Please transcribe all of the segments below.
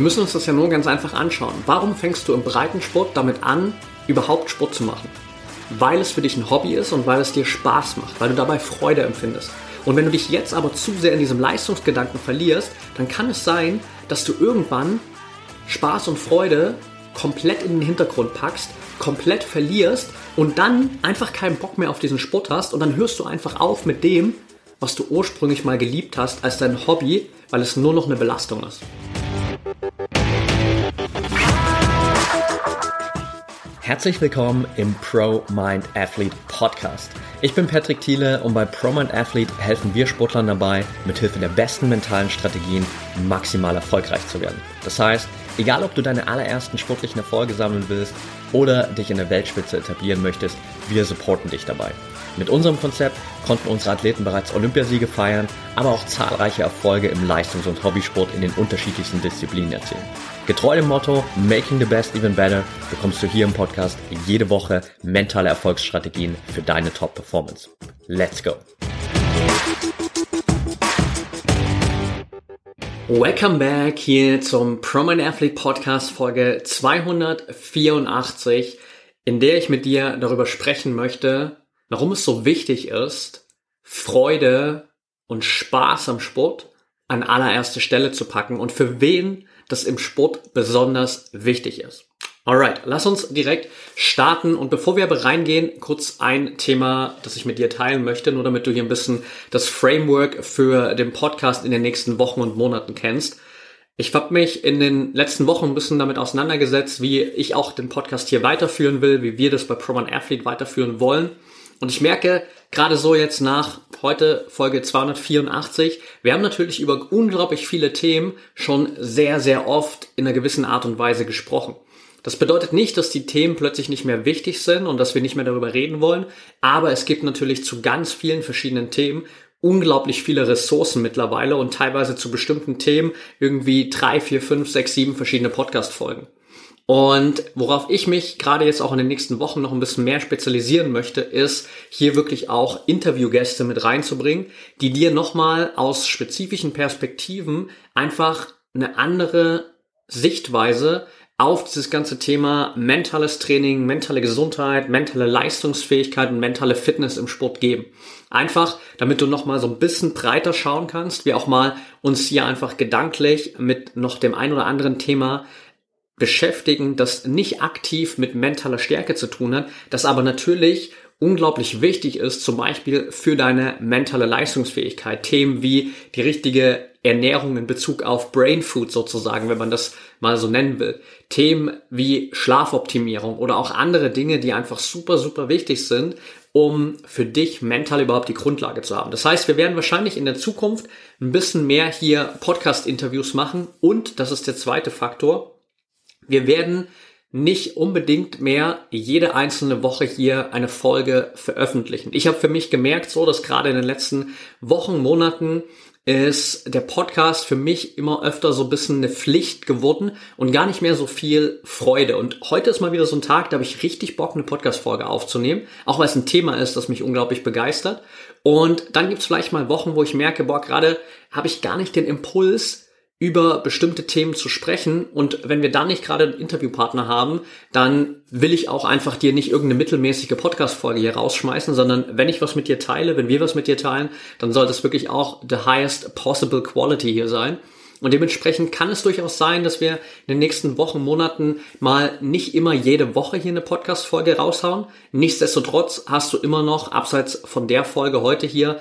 Wir müssen uns das ja nur ganz einfach anschauen. Warum fängst du im Breitensport damit an, überhaupt Sport zu machen? Weil es für dich ein Hobby ist und weil es dir Spaß macht, weil du dabei Freude empfindest. Und wenn du dich jetzt aber zu sehr in diesem Leistungsgedanken verlierst, dann kann es sein, dass du irgendwann Spaß und Freude komplett in den Hintergrund packst, komplett verlierst und dann einfach keinen Bock mehr auf diesen Sport hast und dann hörst du einfach auf mit dem, was du ursprünglich mal geliebt hast als dein Hobby, weil es nur noch eine Belastung ist. Herzlich willkommen im Pro Mind Athlete Podcast. Ich bin Patrick Thiele und bei Pro Mind Athlete helfen wir Sportlern dabei, mithilfe der besten mentalen Strategien maximal erfolgreich zu werden. Das heißt, egal ob du deine allerersten sportlichen Erfolge sammeln willst oder dich in der Weltspitze etablieren möchtest, wir supporten dich dabei. Mit unserem Konzept konnten unsere Athleten bereits Olympiasiege feiern, aber auch zahlreiche Erfolge im Leistungs- und Hobbysport in den unterschiedlichsten Disziplinen erzielen. Getreu dem Motto Making the Best Even Better bekommst du hier im Podcast jede Woche mentale Erfolgsstrategien für deine Top-Performance. Let's go! Welcome back hier zum Pro Mind Athlete Podcast Folge 284, in der ich mit dir darüber sprechen möchte, warum es so wichtig ist, Freude und Spaß am Sport an allererste Stelle zu packen und für wen das im Sport besonders wichtig ist. Alright, lass uns direkt starten und bevor wir aber reingehen, kurz ein Thema, das ich mit dir teilen möchte, nur damit du hier ein bisschen das Framework für den Podcast in den nächsten Wochen und Monaten kennst. Ich habe mich in den letzten Wochen ein bisschen damit auseinandergesetzt, wie ich auch den Podcast hier weiterführen will, wie wir das bei Pro Mind Athlete weiterführen wollen. Und ich merke, gerade so jetzt nach heute Folge 284, wir haben natürlich über unglaublich viele Themen schon sehr, sehr oft in einer gewissen Art und Weise gesprochen. Das bedeutet nicht, dass die Themen plötzlich nicht mehr wichtig sind und dass wir nicht mehr darüber reden wollen, aber es gibt natürlich zu ganz vielen verschiedenen Themen unglaublich viele Ressourcen mittlerweile und teilweise zu bestimmten Themen irgendwie 3, 4, 5, 6, 7 verschiedene Podcast-Folgen. Und worauf ich mich gerade jetzt auch in den nächsten Wochen noch ein bisschen mehr spezialisieren möchte, ist hier wirklich auch Interviewgäste mit reinzubringen, die dir nochmal aus spezifischen Perspektiven einfach eine andere Sichtweise auf dieses ganze Thema mentales Training, mentale Gesundheit, mentale Leistungsfähigkeit und mentale Fitness im Sport geben. Einfach, damit du nochmal so ein bisschen breiter schauen kannst, wir auch mal uns hier einfach gedanklich mit noch dem ein oder anderen Thema beschäftigen, das nicht aktiv mit mentaler Stärke zu tun hat, das aber natürlich unglaublich wichtig ist, zum Beispiel für deine mentale Leistungsfähigkeit. Themen wie die richtige Ernährung in Bezug auf Brain Food sozusagen, wenn man das mal so nennen will. Themen wie Schlafoptimierung oder auch andere Dinge, die einfach super, super wichtig sind, um für dich mental überhaupt die Grundlage zu haben. Das heißt, wir werden wahrscheinlich in der Zukunft ein bisschen mehr hier Podcast-Interviews machen und, das ist der zweite Faktor, wir werden nicht unbedingt mehr jede einzelne Woche hier eine Folge veröffentlichen. Ich habe für mich gemerkt, so dass gerade in den letzten Wochen, Monaten ist der Podcast für mich immer öfter so ein bisschen eine Pflicht geworden und gar nicht mehr so viel Freude. Und heute ist mal wieder so ein Tag, da habe ich richtig Bock, eine Podcast-Folge aufzunehmen, auch weil es ein Thema ist, das mich unglaublich begeistert. Und dann gibt es vielleicht mal Wochen, wo ich merke, gerade habe ich gar nicht den Impuls, über bestimmte Themen zu sprechen, und wenn wir dann nicht gerade einen Interviewpartner haben, dann will ich auch einfach dir nicht irgendeine mittelmäßige Podcast-Folge hier rausschmeißen, sondern wenn ich was mit dir teile, wenn wir was mit dir teilen, dann soll das wirklich auch the highest possible quality hier sein. Und dementsprechend kann es durchaus sein, dass wir in den nächsten Wochen, Monaten mal nicht immer jede Woche hier eine Podcast-Folge raushauen. Nichtsdestotrotz hast du immer noch, abseits von der Folge heute hier,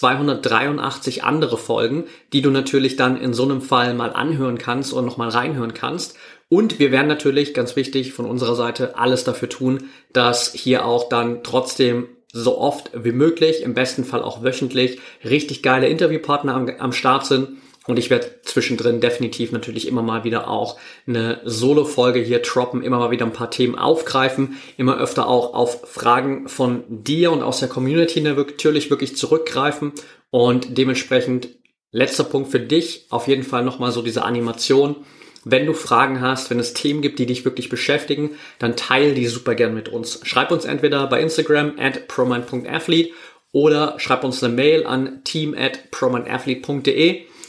283 andere Folgen, die du natürlich dann in so einem Fall mal anhören kannst oder nochmal reinhören kannst. Und wir werden natürlich, ganz wichtig von unserer Seite, alles dafür tun, dass hier auch dann trotzdem so oft wie möglich, im besten Fall auch wöchentlich, richtig geile Interviewpartner am Start sind. Und ich werde zwischendrin definitiv natürlich immer mal wieder auch eine Solo-Folge hier droppen, immer mal wieder ein paar Themen aufgreifen, immer öfter auch auf Fragen von dir und aus der Community natürlich wirklich zurückgreifen. Und dementsprechend, letzter Punkt für dich, auf jeden Fall nochmal so diese Animation. Wenn du Fragen hast, wenn es Themen gibt, die dich wirklich beschäftigen, dann teile die super gern mit uns. Schreib uns entweder bei Instagram @promind.athlete oder schreib uns eine Mail an team@promindathlete.de.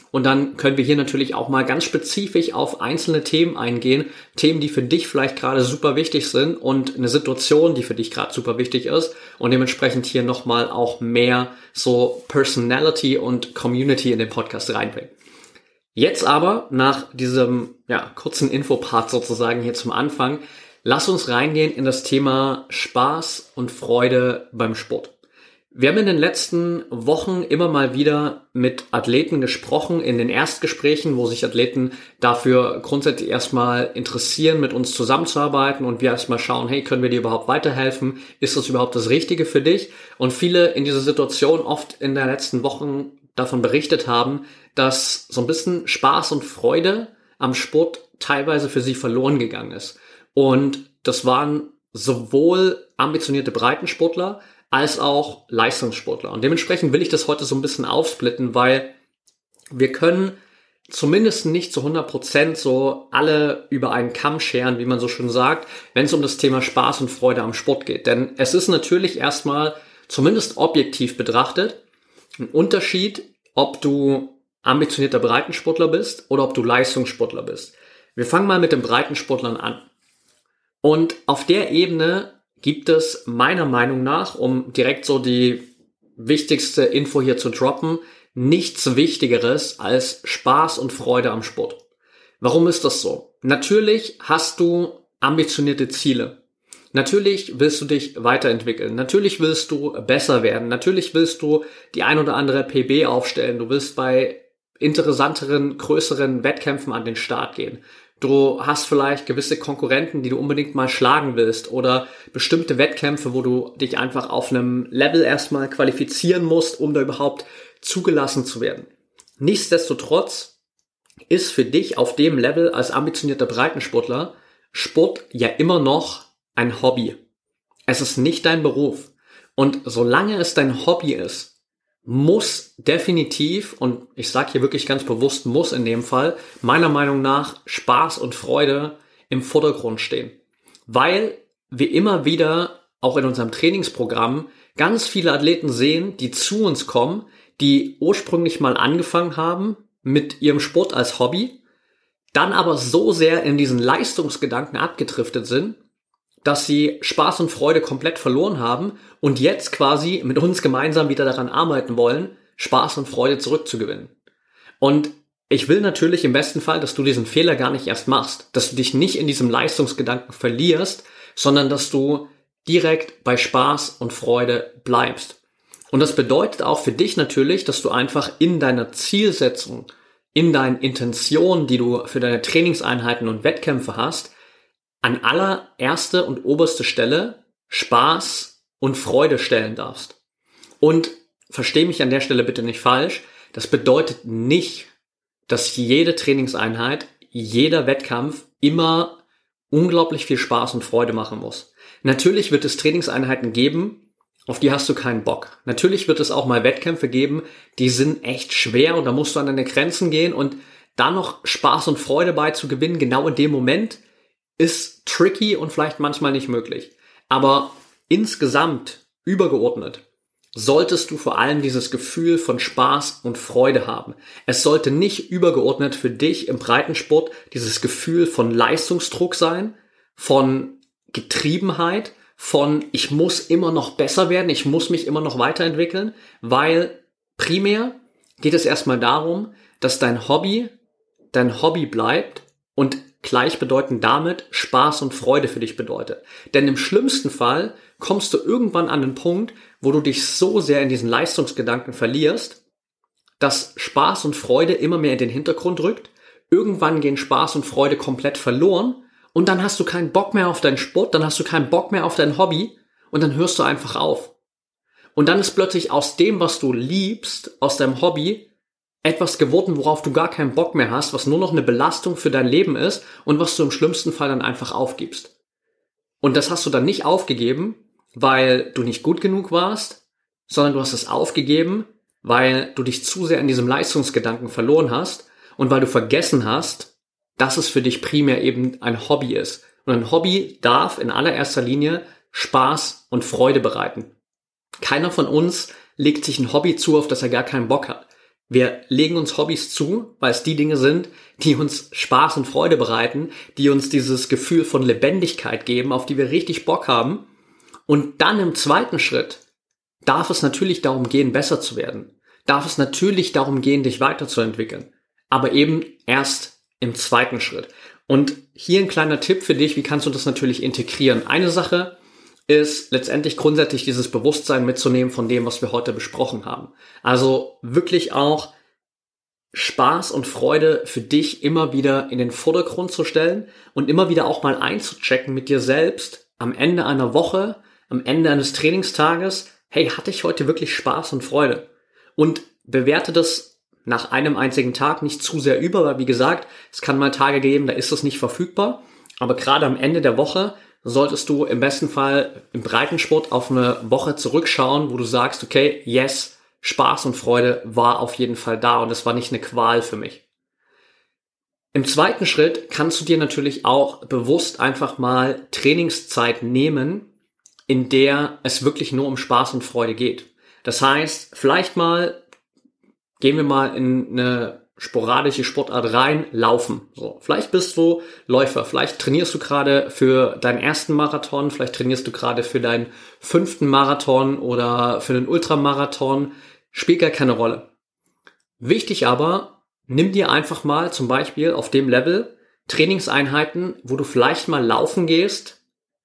Und dann können wir hier natürlich auch mal ganz spezifisch auf einzelne Themen eingehen. Themen, die für dich vielleicht gerade super wichtig sind und eine Situation, die für dich gerade super wichtig ist. Und dementsprechend hier nochmal auch mehr so Personality und Community in den Podcast reinbringen. Jetzt aber, nach diesem kurzen Infopart sozusagen hier zum Anfang, lass uns reingehen in das Thema Spaß und Freude beim Sport. Wir haben in den letzten Wochen immer mal wieder mit Athleten gesprochen, in den Erstgesprächen, wo sich Athleten dafür grundsätzlich erstmal interessieren, mit uns zusammenzuarbeiten und wir erstmal schauen, hey, können wir dir überhaupt weiterhelfen? Ist das überhaupt das Richtige für dich? Und viele in dieser Situation oft in den letzten Wochen davon berichtet haben, dass so ein bisschen Spaß und Freude am Sport teilweise für sie verloren gegangen ist. Und das waren sowohl ambitionierte Breitensportler als auch Leistungssportler. Und dementsprechend will ich das heute so ein bisschen aufsplitten, weil wir können zumindest nicht zu 100% so alle über einen Kamm scheren, wie man so schön sagt, wenn es um das Thema Spaß und Freude am Sport geht. Denn es ist natürlich erstmal, zumindest objektiv betrachtet, ein Unterschied, ob du ambitionierter Breitensportler bist oder ob du Leistungssportler bist. Wir fangen mal mit den Breitensportlern an. Und auf der Ebene gibt es meiner Meinung nach, um direkt so die wichtigste Info hier zu droppen, nichts Wichtigeres als Spaß und Freude am Sport. Warum ist das so? Natürlich hast du ambitionierte Ziele. Natürlich willst du dich weiterentwickeln. Natürlich willst du besser werden. Natürlich willst du die ein oder andere PB aufstellen. Du willst bei interessanteren, größeren Wettkämpfen an den Start gehen. Du hast vielleicht gewisse Konkurrenten, die du unbedingt mal schlagen willst oder bestimmte Wettkämpfe, wo du dich einfach auf einem Level erstmal qualifizieren musst, um da überhaupt zugelassen zu werden. Nichtsdestotrotz ist für dich auf dem Level als ambitionierter Breitensportler Sport ja immer noch ein Hobby. Es ist nicht dein Beruf. Und solange es dein Hobby ist, muss definitiv, und ich sage hier wirklich ganz bewusst muss in dem Fall, meiner Meinung nach Spaß und Freude im Vordergrund stehen. Weil wir immer wieder, auch in unserem Trainingsprogramm, ganz viele Athleten sehen, die zu uns kommen, die ursprünglich mal angefangen haben mit ihrem Sport als Hobby, dann aber so sehr in diesen Leistungsgedanken abgedriftet sind, dass sie Spaß und Freude komplett verloren haben und jetzt quasi mit uns gemeinsam wieder daran arbeiten wollen, Spaß und Freude zurückzugewinnen. Und ich will natürlich im besten Fall, dass du diesen Fehler gar nicht erst machst, dass du dich nicht in diesem Leistungsgedanken verlierst, sondern dass du direkt bei Spaß und Freude bleibst. Und das bedeutet auch für dich natürlich, dass du einfach in deiner Zielsetzung, in deinen Intentionen, die du für deine Trainingseinheiten und Wettkämpfe hast, an allererste und oberste Stelle Spaß und Freude stellen darfst. Und versteh mich an der Stelle bitte nicht falsch, das bedeutet nicht, dass jede Trainingseinheit, jeder Wettkampf immer unglaublich viel Spaß und Freude machen muss. Natürlich wird es Trainingseinheiten geben, auf die hast du keinen Bock. Natürlich wird es auch mal Wettkämpfe geben, die sind echt schwer und da musst du an deine Grenzen gehen und da noch Spaß und Freude bei zu gewinnen, genau in dem Moment, ist tricky und vielleicht manchmal nicht möglich. Aber insgesamt, übergeordnet, solltest du vor allem dieses Gefühl von Spaß und Freude haben. Es sollte nicht übergeordnet für dich im Breitensport dieses Gefühl von Leistungsdruck sein, von Getriebenheit, von ich muss immer noch besser werden, ich muss mich immer noch weiterentwickeln, weil primär geht es erstmal darum, dass dein Hobby bleibt und gleichbedeutend damit Spaß und Freude für dich bedeutet. Denn im schlimmsten Fall kommst du irgendwann an den Punkt, wo du dich so sehr in diesen Leistungsgedanken verlierst, dass Spaß und Freude immer mehr in den Hintergrund rückt. Irgendwann gehen Spaß und Freude komplett verloren und dann hast du keinen Bock mehr auf deinen Sport, dann hast du keinen Bock mehr auf dein Hobby und dann hörst du einfach auf. Und dann ist plötzlich aus dem, was du liebst, aus deinem Hobby, etwas geworden, worauf du gar keinen Bock mehr hast, was nur noch eine Belastung für dein Leben ist und was du im schlimmsten Fall dann einfach aufgibst. Und das hast du dann nicht aufgegeben, weil du nicht gut genug warst, sondern du hast es aufgegeben, weil du dich zu sehr in diesem Leistungsgedanken verloren hast und weil du vergessen hast, dass es für dich primär eben ein Hobby ist. Und ein Hobby darf in allererster Linie Spaß und Freude bereiten. Keiner von uns legt sich ein Hobby zu, auf das er gar keinen Bock hat. Wir legen uns Hobbys zu, weil es die Dinge sind, die uns Spaß und Freude bereiten, die uns dieses Gefühl von Lebendigkeit geben, auf die wir richtig Bock haben. Und dann im zweiten Schritt darf es natürlich darum gehen, besser zu werden. Darf es natürlich darum gehen, dich weiterzuentwickeln. Aber eben erst im zweiten Schritt. Und hier ein kleiner Tipp für dich, wie kannst du das natürlich integrieren? Eine Sache ist letztendlich grundsätzlich dieses Bewusstsein mitzunehmen von dem, was wir heute besprochen haben. Also wirklich auch Spaß und Freude für dich immer wieder in den Vordergrund zu stellen und immer wieder auch mal einzuchecken mit dir selbst am Ende einer Woche, am Ende eines Trainingstages. Hey, hatte ich heute wirklich Spaß und Freude? Und bewerte das nach einem einzigen Tag nicht zu sehr über, weil wie gesagt, es kann mal Tage geben, da ist es nicht verfügbar. Aber gerade am Ende der Woche solltest du im besten Fall im Breitensport auf eine Woche zurückschauen, wo du sagst, okay, yes, Spaß und Freude war auf jeden Fall da und es war nicht eine Qual für mich. Im zweiten Schritt kannst du dir natürlich auch bewusst einfach mal Trainingszeit nehmen, in der es wirklich nur um Spaß und Freude geht. Das heißt, vielleicht mal, gehen wir mal in eine sporadische Sportart rein, laufen. So, vielleicht bist du Läufer, vielleicht trainierst du gerade für deinen ersten Marathon, vielleicht trainierst du gerade für deinen 5. Marathon oder für den Ultramarathon, spielt gar keine Rolle. Wichtig aber, nimm dir einfach mal zum Beispiel auf dem Level Trainingseinheiten, wo du vielleicht mal laufen gehst,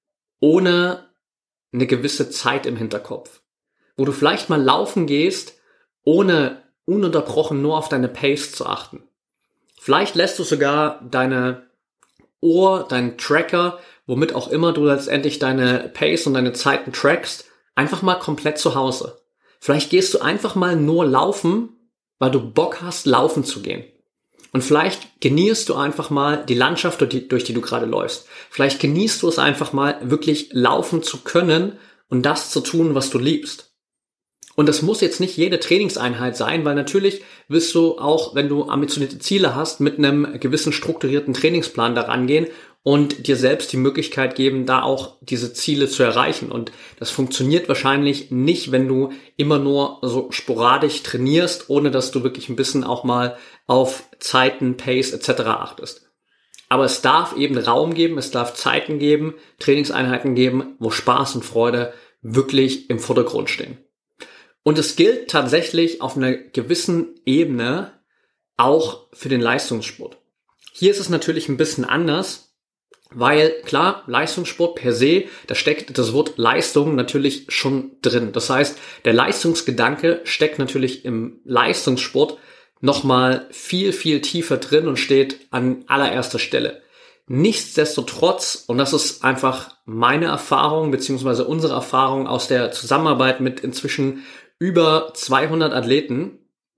ohne eine gewisse Zeit im Hinterkopf. Wo du vielleicht mal laufen gehst, ohne ununterbrochen nur auf deine Pace zu achten. Vielleicht lässt du sogar deine Uhr, deinen Tracker, womit auch immer du letztendlich deine Pace und deine Zeiten trackst, einfach mal komplett zu Hause. Vielleicht gehst du einfach mal nur laufen, weil du Bock hast, laufen zu gehen. Und vielleicht genießt du einfach mal die Landschaft, durch die du gerade läufst. Vielleicht genießt du es einfach mal, wirklich laufen zu können und das zu tun, was du liebst. Und das muss jetzt nicht jede Trainingseinheit sein, weil natürlich wirst du auch, wenn du ambitionierte Ziele hast, mit einem gewissen strukturierten Trainingsplan daran gehen und dir selbst die Möglichkeit geben, da auch diese Ziele zu erreichen. Und das funktioniert wahrscheinlich nicht, wenn du immer nur so sporadisch trainierst, ohne dass du wirklich ein bisschen auch mal auf Zeiten, Pace etc. achtest. Aber es darf eben Raum geben, es darf Zeiten geben, Trainingseinheiten geben, wo Spaß und Freude wirklich im Vordergrund stehen. Und es gilt tatsächlich auf einer gewissen Ebene auch für den Leistungssport. Hier ist es natürlich ein bisschen anders, weil klar, Leistungssport per se, da steckt das Wort Leistung natürlich schon drin. Das heißt, der Leistungsgedanke steckt natürlich im Leistungssport nochmal viel, viel tiefer drin und steht an allererster Stelle. Nichtsdestotrotz, und das ist einfach meine Erfahrung beziehungsweise unsere Erfahrung aus der Zusammenarbeit mit inzwischen über 200 Athleten,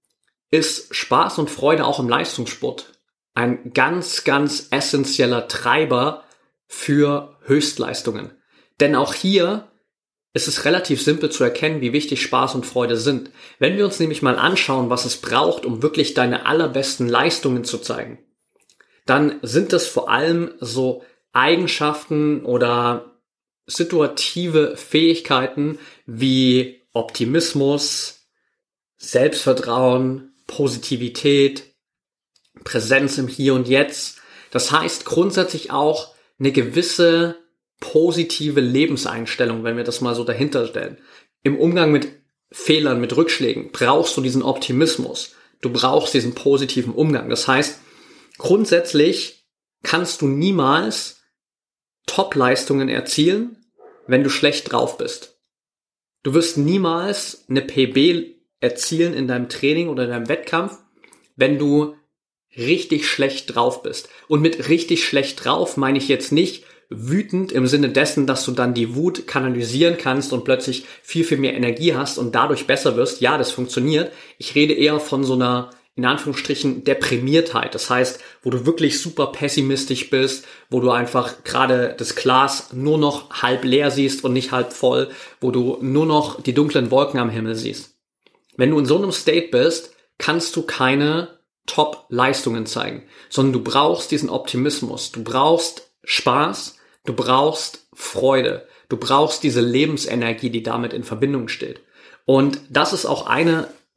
ist Spaß und Freude auch im Leistungssport ein ganz, ganz essentieller Treiber für Höchstleistungen. Denn auch hier ist es relativ simpel zu erkennen, wie wichtig Spaß und Freude sind. Wenn wir uns nämlich mal anschauen, was es braucht, um wirklich deine allerbesten Leistungen zu zeigen, dann sind das vor allem so Eigenschaften oder situative Fähigkeiten wie Optimismus, Selbstvertrauen, Positivität, Präsenz im Hier und Jetzt. Das heißt grundsätzlich auch eine gewisse positive Lebenseinstellung, wenn wir das mal so dahinter stellen. Im Umgang mit Fehlern, mit Rückschlägen brauchst du diesen Optimismus. Du brauchst diesen positiven Umgang. Das heißt, grundsätzlich kannst du niemals Top-Leistungen erzielen, wenn du schlecht drauf bist. Du wirst niemals eine PB erzielen in deinem Training oder in deinem Wettkampf, wenn du richtig schlecht drauf bist. Und mit richtig schlecht drauf meine ich jetzt nicht wütend im Sinne dessen, dass du dann die Wut kanalisieren kannst und plötzlich viel, viel mehr Energie hast und dadurch besser wirst. Ja, das funktioniert. Ich rede eher von so einer, in Anführungsstrichen, Deprimiertheit. Das heißt, wo du wirklich super pessimistisch bist, wo du einfach gerade das Glas nur noch halb leer siehst und nicht halb voll, wo du nur noch die dunklen Wolken am Himmel siehst. Wenn du in so einem State bist, kannst du keine Top-Leistungen zeigen, sondern du brauchst diesen Optimismus, du brauchst Spaß, du brauchst Freude, du brauchst diese Lebensenergie, die damit in Verbindung steht. Und das ist auch eine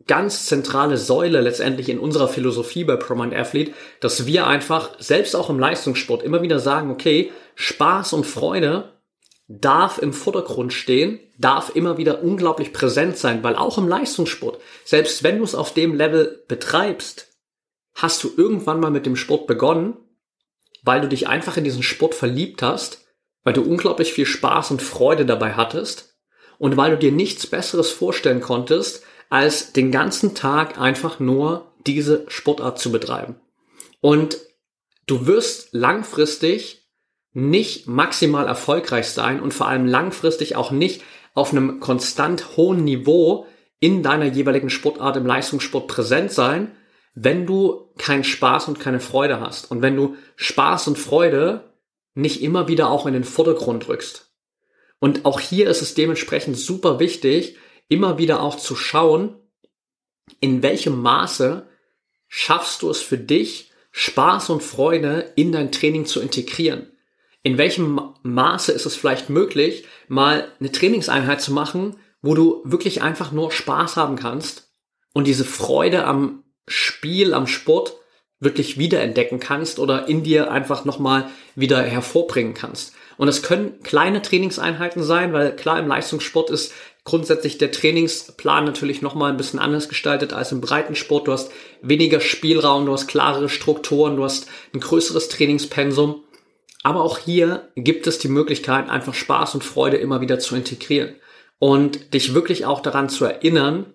ganz zentrale Säule letztendlich in unserer Philosophie bei ProMind Athlete, dass wir einfach, selbst auch im Leistungssport, immer wieder sagen, okay, Spaß und Freude darf im Vordergrund stehen, darf immer wieder unglaublich präsent sein, weil auch im Leistungssport, selbst wenn du es auf dem Level betreibst, hast du irgendwann mal mit dem Sport begonnen, weil du dich einfach in diesen Sport verliebt hast, weil du unglaublich viel Spaß und Freude dabei hattest und weil du dir nichts Besseres vorstellen konntest, als den ganzen Tag einfach nur diese Sportart zu betreiben. Und du wirst langfristig nicht maximal erfolgreich sein und vor allem langfristig auch nicht auf einem konstant hohen Niveau in deiner jeweiligen Sportart im Leistungssport präsent sein, wenn du keinen Spaß und keine Freude hast und wenn du Spaß und Freude nicht immer wieder auch in den Vordergrund rückst. Und auch hier ist es dementsprechend super wichtig, immer wieder auch zu schauen, in welchem Maße schaffst du es für dich, Spaß und Freude in dein Training zu integrieren. In welchem Maße ist es vielleicht möglich, mal eine Trainingseinheit zu machen, wo du wirklich einfach nur Spaß haben kannst und diese Freude am Spiel, am Sport wirklich wiederentdecken kannst oder in dir einfach nochmal wieder hervorbringen kannst. Und es können kleine Trainingseinheiten sein, weil klar, im Leistungssport ist grundsätzlich der Trainingsplan natürlich nochmal ein bisschen anders gestaltet als im Breitensport. Du hast weniger Spielraum, du hast klarere Strukturen, du hast ein größeres Trainingspensum. Aber auch hier gibt es die Möglichkeit, einfach Spaß und Freude immer wieder zu integrieren und dich wirklich auch daran zu erinnern,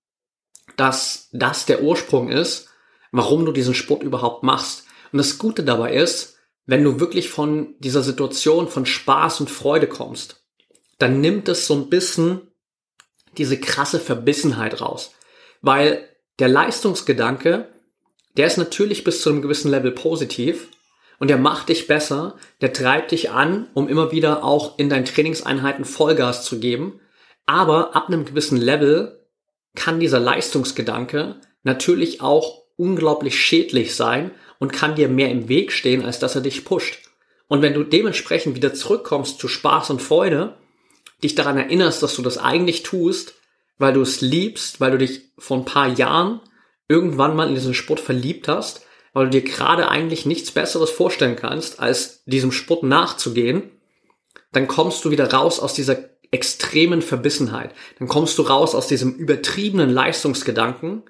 dass das der Ursprung ist, warum du diesen Sport überhaupt machst. Und das Gute dabei ist, wenn du wirklich von dieser Situation von Spaß und Freude kommst, dann nimmt es so ein bisschen diese krasse Verbissenheit raus. Weil der Leistungsgedanke, der ist natürlich bis zu einem gewissen Level positiv und der macht dich besser, der treibt dich an, um immer wieder auch in deinen Trainingseinheiten Vollgas zu geben. Aber ab einem gewissen Level kann dieser Leistungsgedanke natürlich auch unglaublich schädlich sein und kann dir mehr im Weg stehen, als dass er dich pusht. Und wenn du dementsprechend wieder zurückkommst zu Spaß und Freude, dich daran erinnerst, dass du das eigentlich tust, weil du es liebst, weil du dich vor ein paar Jahren irgendwann mal in diesen Sport verliebt hast, weil du dir gerade eigentlich nichts Besseres vorstellen kannst, als diesem Sport nachzugehen, dann kommst du wieder raus aus dieser extremen Verbissenheit. Dann kommst du raus aus diesem übertriebenen Leistungsgedanken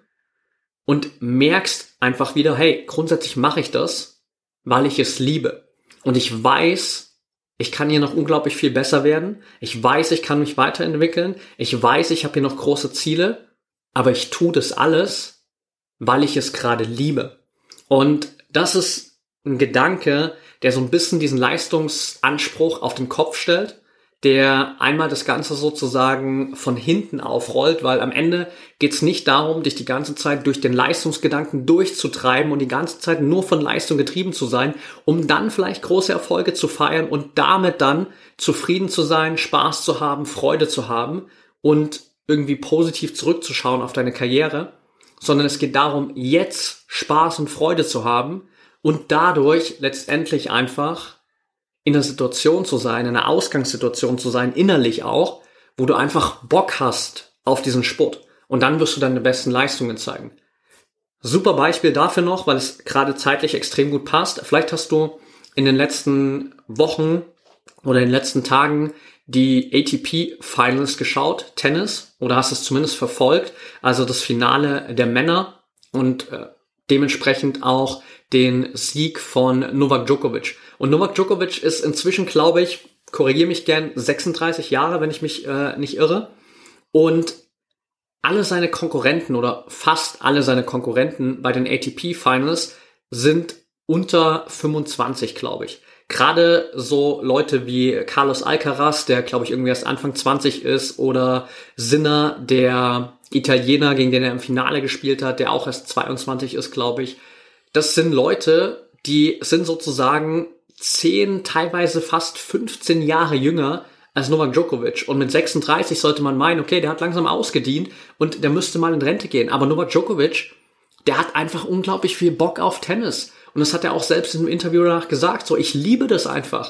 und merkst einfach wieder, hey, grundsätzlich mache ich das, weil ich es liebe. Und ich weiß, ich kann hier noch unglaublich viel besser werden. Ich weiß, ich kann mich weiterentwickeln. Ich weiß, ich habe hier noch große Ziele. Aber ich tue das alles, weil ich es gerade liebe. Und das ist ein Gedanke, der so ein bisschen diesen Leistungsanspruch auf den Kopf stellt, der einmal das Ganze sozusagen von hinten aufrollt, weil am Ende geht's nicht darum, dich die ganze Zeit durch den Leistungsgedanken durchzutreiben und die ganze Zeit nur von Leistung getrieben zu sein, um dann vielleicht große Erfolge zu feiern und damit dann zufrieden zu sein, Spaß zu haben, Freude zu haben und irgendwie positiv zurückzuschauen auf deine Karriere, sondern es geht darum, jetzt Spaß und Freude zu haben und dadurch letztendlich einfach in einer Situation zu sein, in einer Ausgangssituation zu sein, innerlich auch, wo du einfach Bock hast auf diesen Sport. Und dann wirst du deine besten Leistungen zeigen. Super Beispiel dafür noch, weil es gerade zeitlich extrem gut passt. Vielleicht hast du in den letzten Wochen oder in den letzten Tagen die ATP Finals geschaut, Tennis, oder hast es zumindest verfolgt, also das Finale der Männer und dementsprechend auch den Sieg von Novak Djokovic. Und Novak Djokovic ist inzwischen, glaube ich, korrigiere mich gern, 36 Jahre, wenn ich mich nicht irre. Und alle seine Konkurrenten oder fast alle seine Konkurrenten bei den ATP Finals sind unter 25, glaube ich. Gerade so Leute wie Carlos Alcaraz, der, glaube ich, irgendwie erst Anfang 20 ist, oder Sinner, der Italiener, gegen den er im Finale gespielt hat, der auch erst 22 ist, glaube ich. Das sind Leute, die sind sozusagen 10, teilweise fast 15 Jahre jünger als Novak Djokovic. Und mit 36 sollte man meinen, okay, der hat langsam ausgedient und der müsste mal in Rente gehen. Aber Novak Djokovic, der hat einfach unglaublich viel Bock auf Tennis. Und das hat er auch selbst in einem Interview danach gesagt. So, ich liebe das einfach.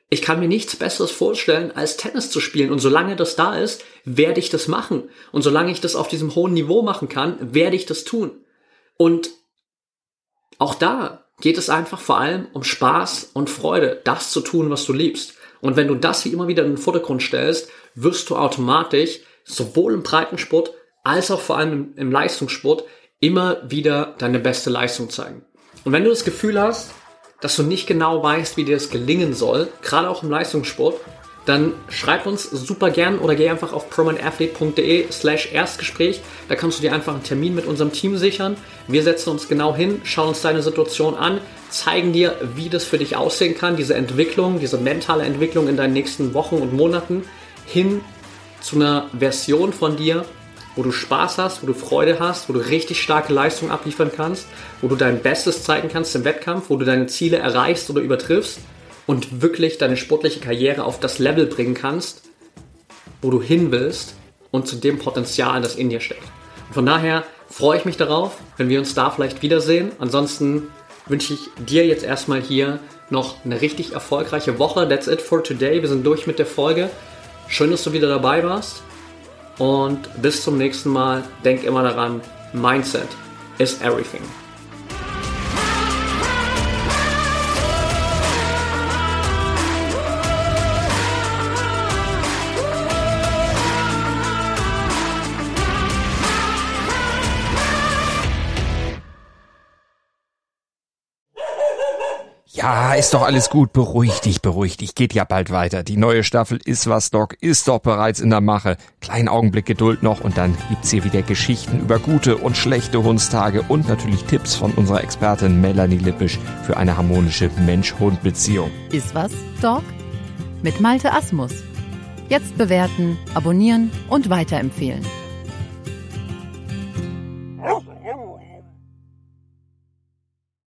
ich kann mir nichts Besseres vorstellen, als Tennis zu spielen. Und solange das da ist, werde ich das machen. Und solange ich das auf diesem hohen Niveau machen kann, werde ich das tun. Und auch da geht es einfach vor allem um Spaß und Freude, das zu tun, was du liebst. Und wenn du das wie immer wieder in den Vordergrund stellst, wirst du automatisch sowohl im Breitensport als auch vor allem im Leistungssport immer wieder deine beste Leistung zeigen. Und wenn du das Gefühl hast, dass du nicht genau weißt, wie dir das gelingen soll, gerade auch im Leistungssport, dann schreib uns super gern oder geh einfach auf prominentathlete.de/Erstgespräch. Da kannst du dir einfach einen Termin mit unserem Team sichern. Wir setzen uns genau hin, schauen uns deine Situation an, zeigen dir, wie das für dich aussehen kann, diese Entwicklung, diese mentale Entwicklung in deinen nächsten Wochen und Monaten hin zu einer Version von dir, wo du Spaß hast, wo du Freude hast, wo du richtig starke Leistung abliefern kannst, wo du dein Bestes zeigen kannst im Wettkampf, wo du deine Ziele erreichst oder übertriffst und wirklich deine sportliche Karriere auf das Level bringen kannst, wo du hin willst und zu dem Potenzial, das in dir steckt. Und von daher freue ich mich darauf, wenn wir uns da vielleicht wiedersehen. Ansonsten wünsche ich dir jetzt erstmal hier noch eine richtig erfolgreiche Woche. That's it for today. Wir sind durch mit der Folge. Schön, dass du wieder dabei warst. Und bis zum nächsten Mal. Denk immer daran, Mindset is everything. Ja, ist doch alles gut. Beruhig dich. Geht ja bald weiter. Die neue Staffel Ist was, Doc ist doch bereits in der Mache. Kleinen Augenblick Geduld noch und dann gibt's hier wieder Geschichten über gute und schlechte Hundstage und natürlich Tipps von unserer Expertin Melanie Lippisch für eine harmonische Mensch-Hund-Beziehung. Ist was, Doc? Mit Malte Asmus. Jetzt bewerten, abonnieren und weiterempfehlen.